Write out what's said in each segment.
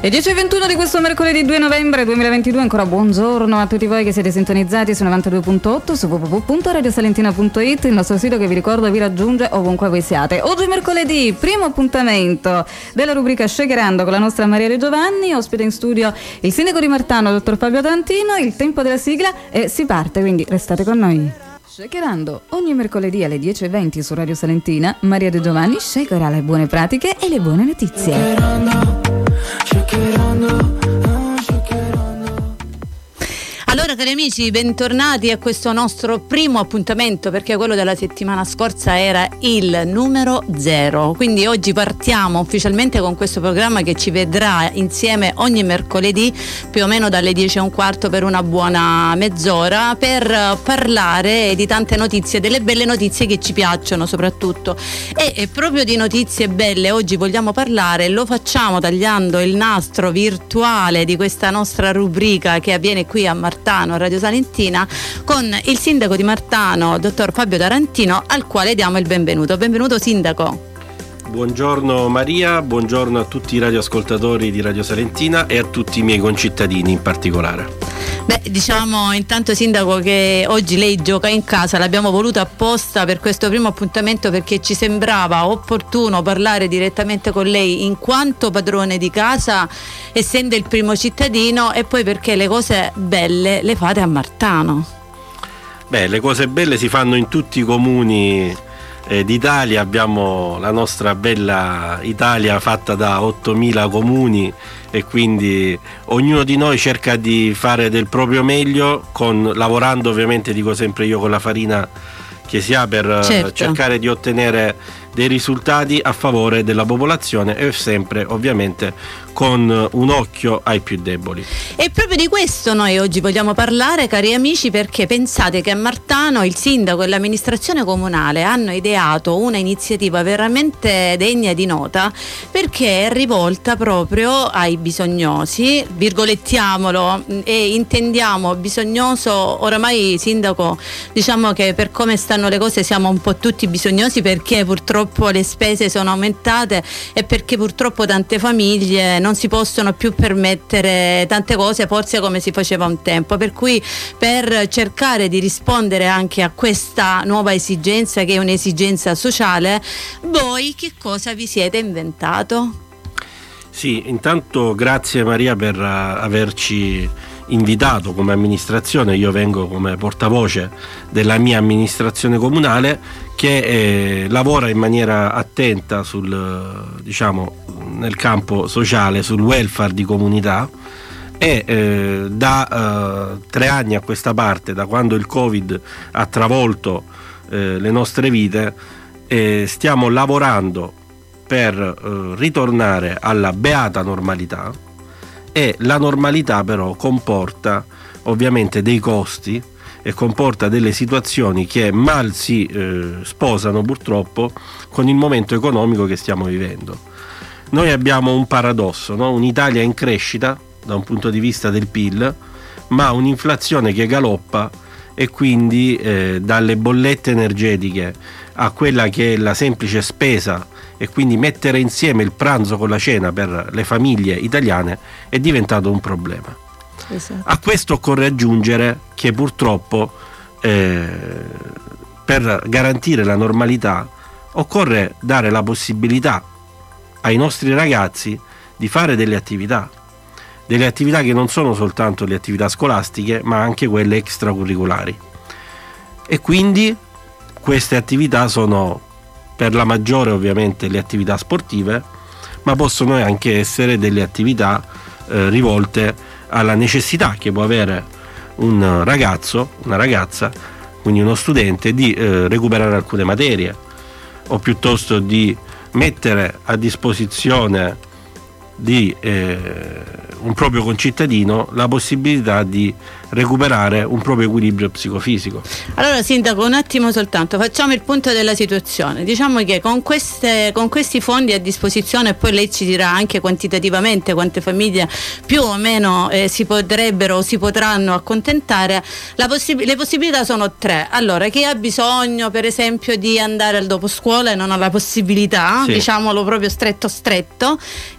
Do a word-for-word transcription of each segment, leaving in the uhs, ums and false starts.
Le dieci e ventuno di questo mercoledì due novembre duemilaventidue, ancora buongiorno a tutti voi che siete sintonizzati su novantadue punto otto, su w w w punto radio salentina punto it, il nostro sito che vi ricordo vi raggiunge ovunque voi siate. Oggi è mercoledì, primo appuntamento della rubrica Shakerando con la nostra Maria De Giovanni, ospite in studio il sindaco di Martano, dottor Fabio Tarantino, il tempo della sigla e si parte, quindi restate con noi. Shakerando, ogni mercoledì alle dieci e venti su Radio Salentina, Maria De Giovanni shakerà le buone pratiche e le buone notizie. Shakerando, shakerando. Allora cari amici, bentornati a questo nostro primo appuntamento, perché quello della settimana scorsa era il numero zero, quindi oggi partiamo ufficialmente con questo programma che ci vedrà insieme ogni mercoledì più o meno dalle dieci e un quarto per una buona mezz'ora per parlare di tante notizie, delle belle notizie che ci piacciono soprattutto, e, e proprio di notizie belle oggi vogliamo parlare. Lo facciamo tagliando il nastro virtuale di questa nostra rubrica che avviene qui a Martano, Radio Salentina, con il sindaco di Martano, dottor Fabio Tarantino, al quale diamo il benvenuto. Benvenuto sindaco. Buongiorno Maria, buongiorno a tutti i radioascoltatori di Radio Salentina e a tutti i miei concittadini in particolare. Beh, diciamo intanto sindaco che oggi lei gioca in casa, l'abbiamo voluto apposta per questo primo appuntamento perché ci sembrava opportuno parlare direttamente con lei in quanto padrone di casa, essendo il primo cittadino, e poi perché le cose belle le fate a Martano. Beh, le cose belle si fanno in tutti i comuni eh, d'Italia, abbiamo la nostra bella Italia fatta da ottomila comuni e quindi ognuno di noi cerca di fare del proprio meglio, con, lavorando ovviamente, dico sempre io, con la farina che si ha per certo. cercare di ottenere dei risultati a favore della popolazione e sempre ovviamente con un occhio ai più deboli. E proprio di questo noi oggi vogliamo parlare, cari amici, perché pensate che a Martano il sindaco e l'amministrazione comunale hanno ideato una iniziativa veramente degna di nota, perché è rivolta proprio ai bisognosi, virgolettiamolo, e intendiamo bisognoso, oramai sindaco, diciamo che per come stanno le cose siamo un po' tutti bisognosi, perché purtroppo le spese sono aumentate e perché purtroppo tante famiglie non si possono più permettere tante cose forse come si faceva un tempo, per cui per cercare di rispondere anche a questa nuova esigenza, che è un'esigenza sociale, voi che cosa vi siete inventato? Sì, intanto grazie Maria per uh, averci invitato come amministrazione. Io vengo come portavoce della mia amministrazione comunale che eh, lavora in maniera attenta sul, diciamo, nel campo sociale, sul welfare di comunità, e eh, da eh, tre anni a questa parte, da quando il Covid ha travolto eh, le nostre vite, eh, stiamo lavorando per eh, ritornare alla beata normalità. E la normalità però comporta ovviamente dei costi e comporta delle situazioni che mal si eh, sposano purtroppo con il momento economico che stiamo vivendo. Noi abbiamo un paradosso, no? Un'Italia in crescita da un punto di vista del P I L, ma un'inflazione che galoppa, e quindi eh, dalle bollette energetiche a quella che è la semplice spesa, e quindi mettere insieme il pranzo con la cena per le famiglie italiane è diventato un problema. Esatto. A questo occorre aggiungere che purtroppo eh, per garantire la normalità occorre dare la possibilità ai nostri ragazzi di fare delle attività, delle attività che non sono soltanto le attività scolastiche ma anche quelle extracurriculari, e quindi queste attività sono per la maggiore ovviamente le attività sportive, ma possono anche essere delle attività eh, rivolte alla necessità che può avere un ragazzo, una ragazza, quindi uno studente, di eh, recuperare alcune materie, o piuttosto di mettere a disposizione di eh, un proprio concittadino la possibilità di recuperare un proprio equilibrio psicofisico. Allora sindaco, un attimo soltanto, facciamo il punto della situazione. Diciamo che con, queste, con questi fondi a disposizione, poi lei ci dirà anche quantitativamente quante famiglie più o meno eh, si potrebbero o si potranno accontentare, la possib- le possibilità sono tre. Allora, chi ha bisogno per esempio di andare al dopo scuola e non ha la possibilità, sì, diciamolo proprio stretto stretto, eh,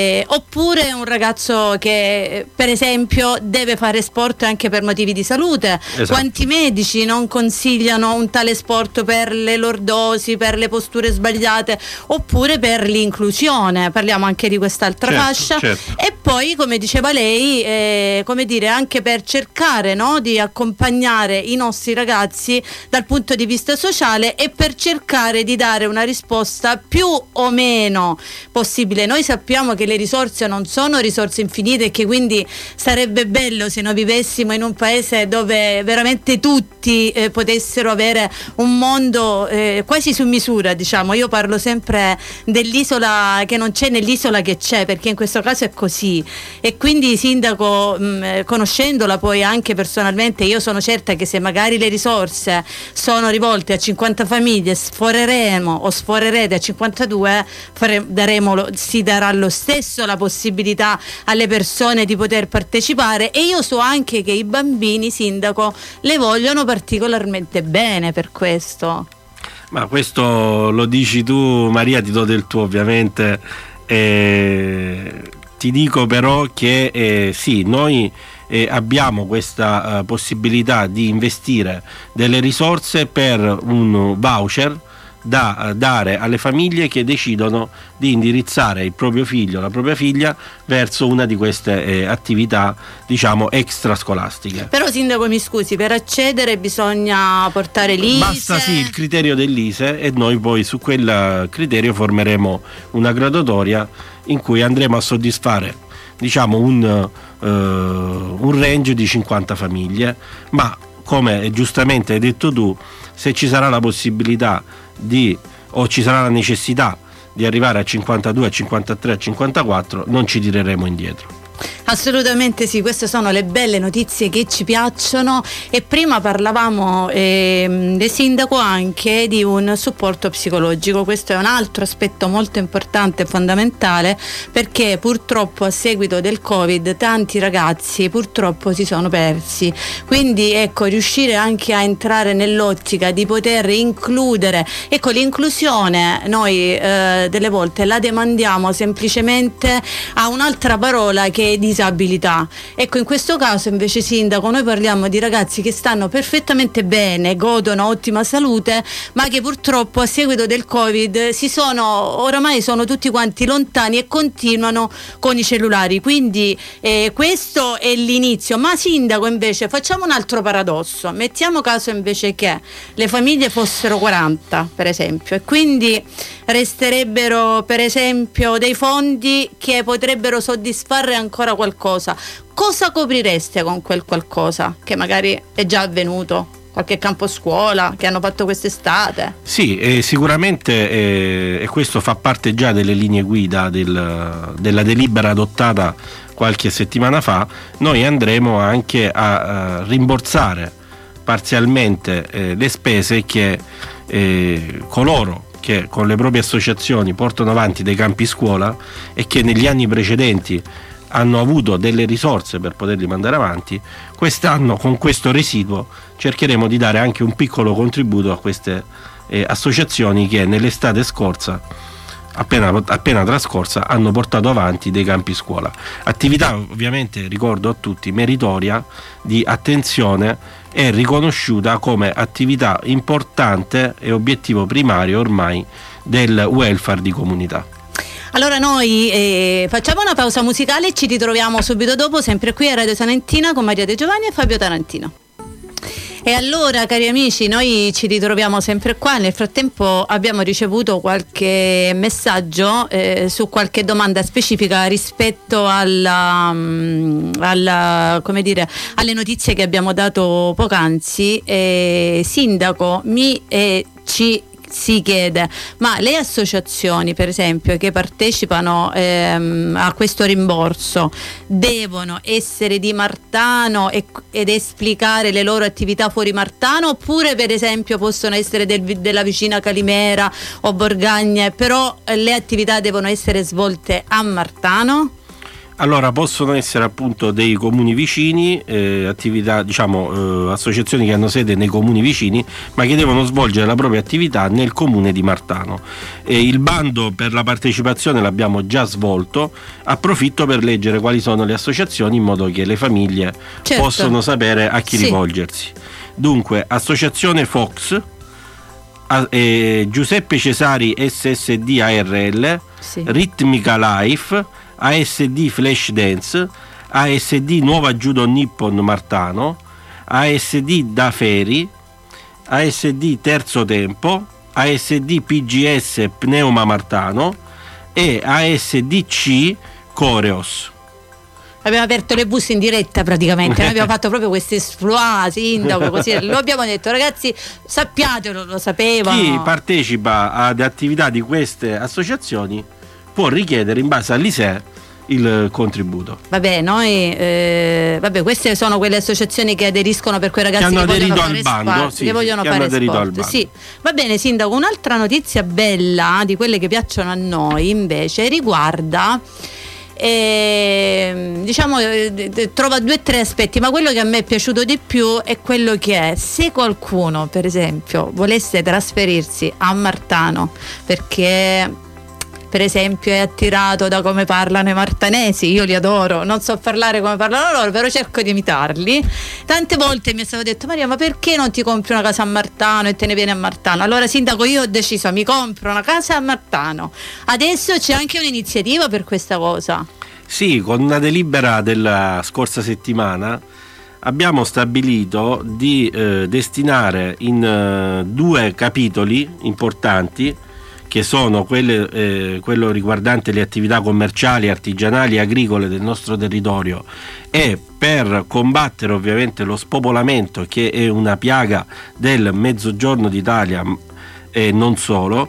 eh, oppure un ragazzo che per esempio deve fare sport anche per motivi di salute. Esatto. Quanti medici non consigliano un tale sport per le lordosi, per le posture sbagliate, oppure per l'inclusione, parliamo anche di quest'altra certo, fascia, certo. E poi, come diceva lei, eh, come dire, anche per cercare, no, di accompagnare i nostri ragazzi dal punto di vista sociale e per cercare di dare una risposta più o meno possibile. Noi sappiamo che le risorse non sono risorse infinite e che quindi sarebbe bello se noi vivessimo in un paese dove veramente tutti eh, potessero avere un mondo eh, quasi su misura, diciamo. Io parlo sempre dell'isola che non c'è nell'isola che c'è, perché in questo caso è così. E quindi, sindaco, mh, conoscendola poi anche personalmente, io sono certa che se magari le risorse sono rivolte a cinquanta famiglie, sforeremo o sforerete a cinquantadue, fare, daremo, si darà lo stesso la possibilità alle persone di poter partecipare. E io so anche che i bambini, sindaco, le vogliono particolarmente bene per questo. Ma questo lo dici tu, Maria, ti do del tuo ovviamente. Eh, ti dico però che eh, sì, noi eh, abbiamo questa eh, possibilità di investire delle risorse per un voucher da dare alle famiglie che decidono di indirizzare il proprio figlio, la propria figlia verso una di queste eh, attività, diciamo, extrascolastiche. Però, sindaco, mi scusi, per accedere bisogna portare l'I S E? Basta sì il criterio dell'I S E e noi poi su quel criterio formeremo una graduatoria in cui andremo a soddisfare, diciamo, un, uh, un range di cinquanta famiglie, ma come giustamente hai detto tu, se ci sarà la possibilità di o ci sarà la necessità di arrivare a cinquantadue, a cinquantatré, a cinquantaquattro, non ci tireremo indietro. Assolutamente sì, queste sono le belle notizie che ci piacciono. E prima parlavamo eh, del sindaco anche di un supporto psicologico. Questo è un altro aspetto molto importante e fondamentale, perché purtroppo a seguito del Covid tanti ragazzi purtroppo si sono persi. Quindi ecco, riuscire anche a entrare nell'ottica di poter includere, ecco, l'inclusione noi eh, delle volte la demandiamo semplicemente a un'altra parola che è disabilità. Ecco, in questo caso invece, sindaco, noi parliamo di ragazzi che stanno perfettamente bene, godono ottima salute, ma che purtroppo a seguito del Covid si sono, oramai sono tutti quanti lontani e continuano con i cellulari. Quindi eh, questo è l'inizio. Ma sindaco, invece facciamo un altro paradosso, mettiamo caso invece che le famiglie fossero quaranta, per esempio, e quindi resterebbero per esempio dei fondi che potrebbero soddisfare ancora qualcosa. Cosa coprireste con quel qualcosa che magari è già avvenuto? Qualche campo scuola che hanno fatto quest'estate? Sì, eh, sicuramente eh, e questo fa parte già delle linee guida del, della delibera adottata qualche settimana fa. Noi andremo anche a, a rimborsare parzialmente eh, le spese che eh, coloro che con le proprie associazioni portano avanti dei campi scuola e che negli anni precedenti hanno avuto delle risorse per poterli mandare avanti, quest'anno con questo residuo cercheremo di dare anche un piccolo contributo a queste eh, associazioni che nell'estate scorsa, appena, appena trascorsa, hanno portato avanti dei campi scuola. Attività ovviamente, ricordo a tutti, meritoria, di attenzione e riconosciuta come attività importante e obiettivo primario ormai del welfare di comunità. Allora noi eh, facciamo una pausa musicale e ci ritroviamo subito dopo, sempre qui a Radio Salentina, con Maria De Giovanni e Fabio Tarantino. E allora, cari amici, noi ci ritroviamo sempre qua. Nel frattempo abbiamo ricevuto qualche messaggio eh, su qualche domanda specifica rispetto alla, alla, come dire, alle notizie che abbiamo dato poc'anzi. Eh, sindaco, mi e ci si chiede, ma le associazioni per esempio che partecipano ehm, a questo rimborso devono essere di Martano e, ed esplicare le loro attività fuori Martano, oppure per esempio possono essere del, della vicina Calimera o Borgagna, però eh, le attività devono essere svolte a Martano? Allora, possono essere appunto dei comuni vicini, eh, attività, diciamo, eh, associazioni che hanno sede nei comuni vicini, ma che devono svolgere la propria attività nel comune di Martano. Eh, il bando per la partecipazione l'abbiamo già svolto, approfitto per leggere quali sono le associazioni in modo che le famiglie certo. possano sapere a chi sì. rivolgersi. Dunque, Associazione Fox, a, eh, Giuseppe Cesari S S D A R L, sì. Ritmica Life, A S D Flash Dance, A S D Nuova Judo Nippon Martano, A S D Da Feri, A S D Terzo Tempo, A S D P G S Pneuma Martano e A S D C Coreos. Abbiamo aperto le buste in diretta praticamente, noi abbiamo fatto proprio questo esploit, sindaco, così lo abbiamo detto, ragazzi, sappiatelo, lo sapevano. Chi partecipa ad attività di queste associazioni può richiedere in base all'I S E E il contributo. Vabbè, noi eh, vabbè, queste sono quelle associazioni che aderiscono per quei ragazzi che hanno che aderito vogliono al fare bando, sport, sì, che vogliono che fare hanno aderito sport. al bando. Sì. Va bene, sindaco, un'altra notizia bella di quelle che piacciono a noi invece riguarda E, diciamo eh, trova due o tre aspetti, ma quello che a me è piaciuto di più è quello che è, se qualcuno per esempio volesse trasferirsi a Martano perché per esempio è attirato da come parlano i martanesi, io li adoro, non so parlare come parlano loro, però cerco di imitarli. Tante volte mi è stato detto: Maria, ma perché non ti compri una casa a Martano e te ne vieni a Martano? Allora, sindaco, io ho deciso, mi compro una casa a Martano. Adesso c'è anche un'iniziativa per questa cosa. Sì, con una delibera della scorsa settimana abbiamo stabilito di eh, destinare in eh, due capitoli importanti, che sono quelle, eh, quello riguardante le attività commerciali, artigianali e agricole del nostro territorio, e per combattere ovviamente lo spopolamento, che è una piaga del Mezzogiorno d'Italia e non solo,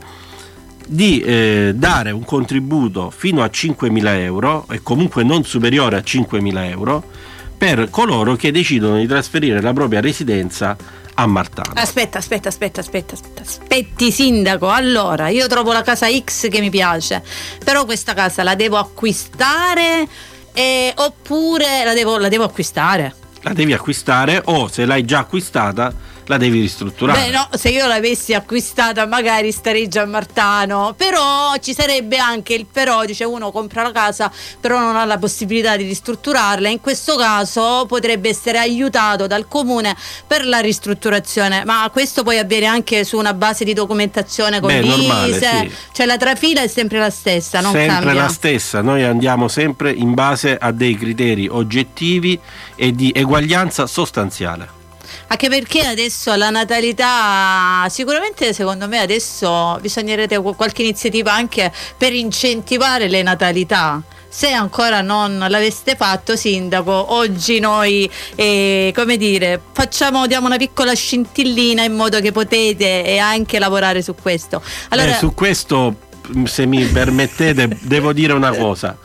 di eh, dare un contributo fino a cinquemila euro e comunque non superiore a cinquemila euro per coloro che decidono di trasferire la propria residenza a Martano. Aspetta, aspetta, aspetta, aspetta, aspetta, aspetti sindaco. Allora, io trovo la casa X che mi piace, però questa casa la devo acquistare eh, oppure la devo, la devo acquistare? La devi acquistare, o se l'hai già acquistata la devi ristrutturare. Beh, no, se io l'avessi acquistata magari starei già a Martano, però ci sarebbe anche il però, dice uno compra la casa però non ha la possibilità di ristrutturarla, in questo caso potrebbe essere aiutato dal comune per la ristrutturazione, ma questo poi avviene anche su una base di documentazione condivisa. Beh, normale, sì. Cioè la trafila è sempre la stessa, non sempre cambia. la stessa, noi andiamo sempre in base a dei criteri oggettivi e di eguaglianza sostanziale. Anche perché adesso la natalità, sicuramente secondo me adesso bisognerebbe qualche iniziativa anche per incentivare le natalità. Se ancora non l'aveste fatto, sindaco, oggi noi eh, come dire, facciamo, diamo una piccola scintillina in modo che potete e anche lavorare su questo. Allora, eh, su questo, se mi permettete, devo dire una cosa.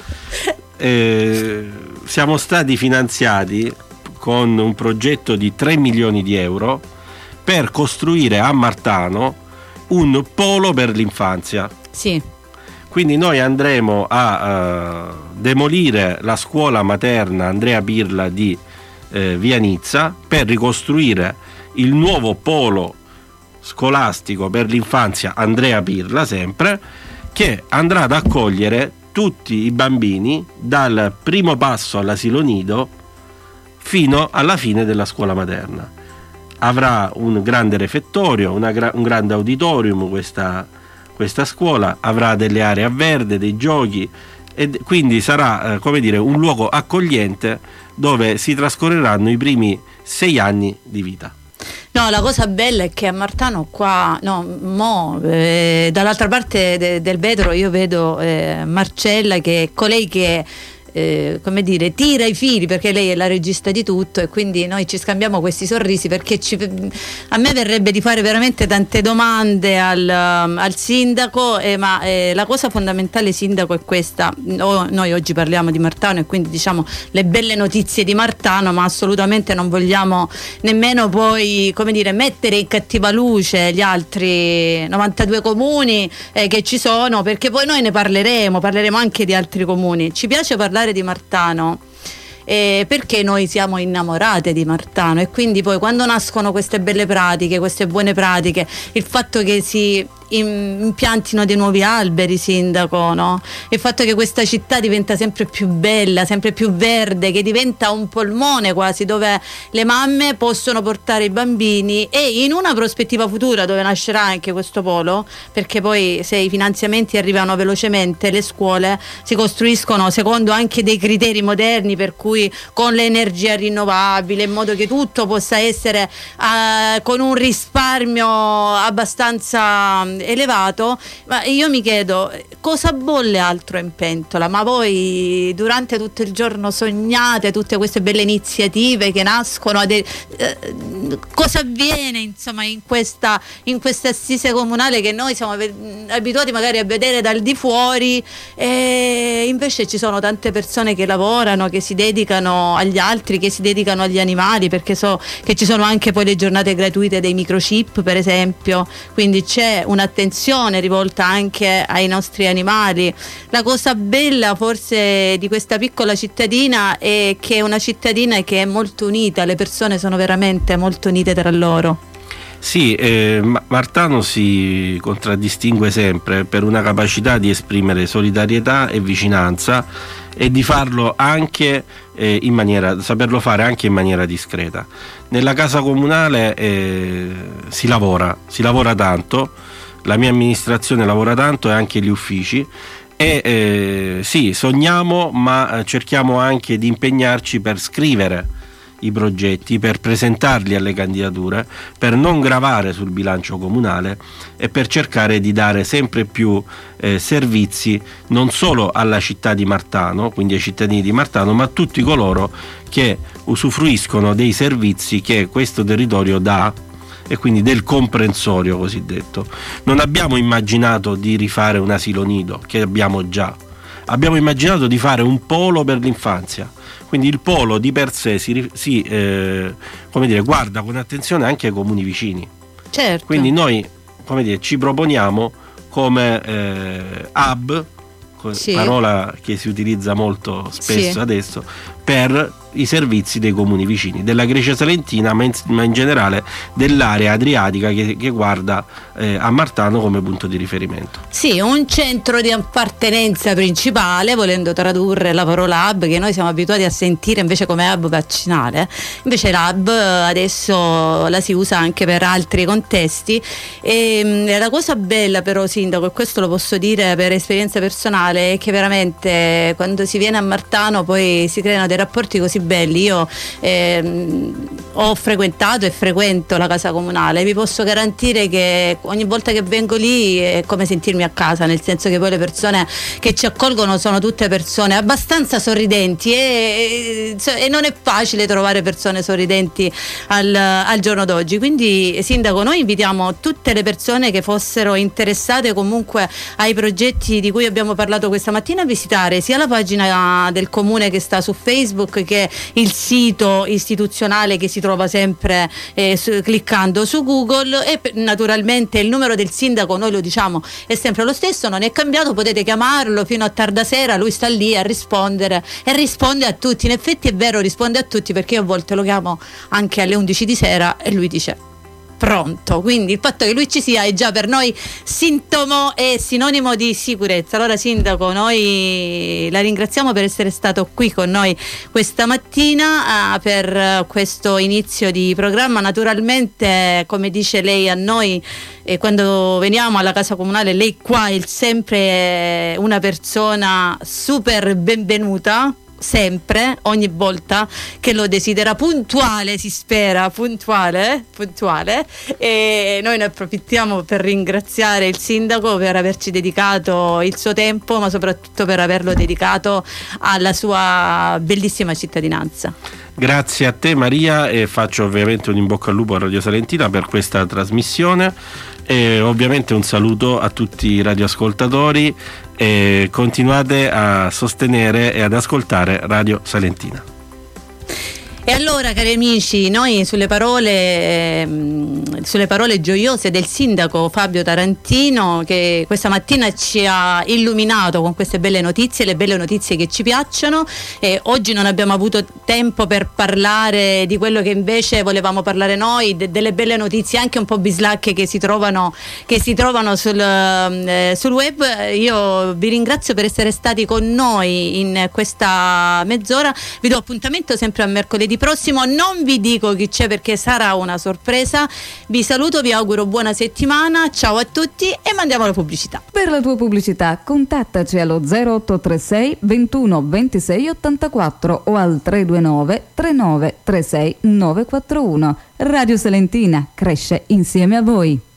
Eh, siamo stati finanziati con un progetto di tre milioni di euro per costruire a Martano un polo per l'infanzia. Sì. Quindi noi andremo a uh, demolire la scuola materna Andrea Pirla di eh, Via Nizza per ricostruire il nuovo polo scolastico per l'infanzia Andrea Pirla, sempre, che andrà ad accogliere tutti i bambini dal primo passo all'asilo nido fino alla fine della scuola materna. Avrà un grande refettorio, una gra- un grande auditorium questa, questa scuola, avrà delle aree a verde, dei giochi, e d- quindi sarà eh, come dire, un luogo accogliente dove si trascorreranno i primi sei anni di vita. No, la cosa bella è che a Martano qua, no, mo, eh, dall'altra parte de- del vetro io vedo eh, Marcella, che è colei che Eh, come dire, tira i fili, perché lei è la regista di tutto, e quindi noi ci scambiamo questi sorrisi, perché ci, a me verrebbe di fare veramente tante domande al, al sindaco, eh, ma eh, la cosa fondamentale, sindaco, è questa. O, noi oggi parliamo di Martano e quindi diciamo le belle notizie di Martano, ma assolutamente non vogliamo nemmeno poi, come dire, mettere in cattiva luce gli altri novantadue comuni eh, che ci sono, perché poi noi ne parleremo, parleremo anche di altri comuni. Ci piace parlare parlare di Martano eh, perché noi siamo innamorate di Martano, e quindi poi quando nascono queste belle pratiche, queste buone pratiche, il fatto che si impiantino dei nuovi alberi, sindaco, no? Il fatto che questa città diventa sempre più bella, sempre più verde, che diventa un polmone quasi, dove le mamme possono portare i bambini, e in una prospettiva futura dove nascerà anche questo polo, perché poi se i finanziamenti arrivano velocemente, le scuole si costruiscono secondo anche dei criteri moderni, per cui con l'energia rinnovabile, in modo che tutto possa essere uh, con un risparmio abbastanza elevato. Ma io mi chiedo cosa bolle altro in pentola, ma voi durante tutto il giorno sognate tutte queste belle iniziative che nascono, de- eh, cosa avviene insomma in questa in questa assise comunale che noi siamo ve- abituati magari a vedere dal di fuori, e invece ci sono tante persone che lavorano, che si dedicano agli altri, che si dedicano agli animali, perché so che ci sono anche poi le giornate gratuite dei microchip, per esempio, quindi c'è una attenzione rivolta anche ai nostri animali. La cosa bella forse di questa piccola cittadina è che è una cittadina che è molto unita, le persone sono veramente molto unite tra loro. Sì, eh, Martano si contraddistingue sempre per una capacità di esprimere solidarietà e vicinanza, e di farlo anche eh, in maniera, saperlo fare anche in maniera discreta. Nella casa comunale eh, si lavora, si lavora tanto. La mia amministrazione lavora tanto, e anche gli uffici, e eh, sì, sogniamo, ma cerchiamo anche di impegnarci per scrivere i progetti, per presentarli alle candidature, per non gravare sul bilancio comunale e per cercare di dare sempre più eh, servizi non solo alla città di Martano, quindi ai cittadini di Martano, ma a tutti coloro che usufruiscono dei servizi che questo territorio dà, e quindi del comprensorio cosiddetto. Non abbiamo immaginato di rifare un asilo nido, che abbiamo già. Abbiamo immaginato di fare un polo per l'infanzia. Quindi il polo di per sé si, si eh, come dire, guarda con attenzione anche ai comuni vicini. Certo. Quindi noi, come dire, ci proponiamo come eh, hub, sì, parola che si utilizza molto spesso, sì, adesso, per i servizi dei comuni vicini, della Grecia Salentina, ma in, ma in generale dell'area adriatica che, che guarda eh, a Martano come punto di riferimento. Sì, un centro di appartenenza principale, volendo tradurre la parola hub, che noi siamo abituati a sentire invece come hub vaccinale. Invece l'hub adesso la si usa anche per altri contesti, e la cosa bella però, sindaco, e questo lo posso dire per esperienza personale, è che veramente quando si viene a Martano poi si creano dei rapporti così belli. Io ehm, ho frequentato e frequento la casa comunale, vi posso garantire che ogni volta che vengo lì è come sentirmi a casa, nel senso che poi le persone che ci accolgono sono tutte persone abbastanza sorridenti, e, e, e non è facile trovare persone sorridenti al, al giorno d'oggi. Quindi, sindaco, noi invitiamo tutte le persone che fossero interessate comunque ai progetti di cui abbiamo parlato questa mattina a visitare sia la pagina del comune che sta su Facebook, che il sito istituzionale che si trova sempre eh, su, cliccando su Google, e naturalmente il numero del sindaco, noi lo diciamo, è sempre lo stesso, non è cambiato, potete chiamarlo fino a tarda sera, lui sta lì a rispondere e risponde a tutti. In effetti è vero, risponde a tutti, perché io a volte lo chiamo anche alle undici di sera e lui dice pronto, quindi il fatto che lui ci sia è già per noi sintomo e sinonimo di sicurezza. Allora, sindaco, noi la ringraziamo per essere stato qui con noi questa mattina uh, per questo inizio di programma. Naturalmente, come dice lei a noi, eh, quando veniamo alla casa comunale, lei qua è sempre una persona super benvenuta, sempre, ogni volta che lo desidera, puntuale, si spera, puntuale, puntuale, e noi ne approfittiamo per ringraziare il sindaco per averci dedicato il suo tempo, ma soprattutto per averlo dedicato alla sua bellissima cittadinanza. Grazie a te, Maria, e faccio ovviamente un in bocca al lupo a Radio Salentina per questa trasmissione, e ovviamente un saluto a tutti i radioascoltatori, e continuate a sostenere e ad ascoltare Radio Salentina. E allora, cari amici, noi sulle parole, ehm, sulle parole gioiose del sindaco Fabio Tarantino, che questa mattina ci ha illuminato con queste belle notizie, le belle notizie che ci piacciono, e oggi non abbiamo avuto tempo per parlare di quello che invece volevamo parlare noi, de- delle belle notizie anche un po' bislacche che si trovano, che si trovano sul, eh, sul web. Io vi ringrazio per essere stati con noi in questa mezz'ora, vi do appuntamento sempre a mercoledì prossimo, non vi dico chi c'è perché sarà una sorpresa. Vi saluto, vi auguro buona settimana, ciao a tutti e mandiamo la pubblicità. Per la tua pubblicità contattaci allo zero otto tre sei ventuno ventisei ottantaquattro o al tre due nove trentanove trentasei novecentoquarantuno. Radio Salentina cresce insieme a voi.